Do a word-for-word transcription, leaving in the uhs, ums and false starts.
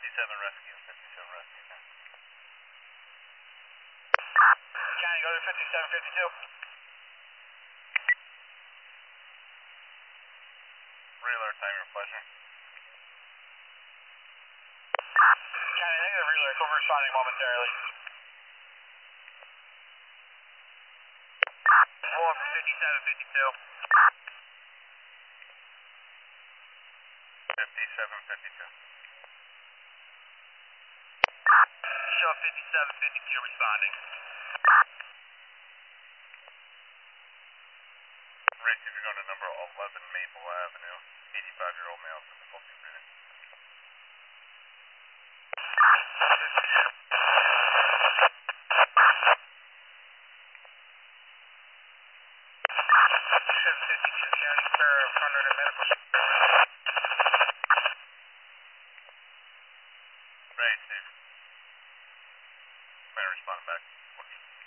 fifty-seven rescue, fifty-seven rescue. County, go to fifty-seven fifty-two. Relay, time your pleasure. County, negative relay, over responding momentarily. Four fifty-seven fifty-two. fifty-seven fifty-two. Show fifty-seven fifty-two responding. Race, if you're going to number eleven Maple Avenue, eighty-five-year-old male, physical unit. fifty-seven fifty-two, County, sir, front under medical. Right, Steve. May I respond back? Okay.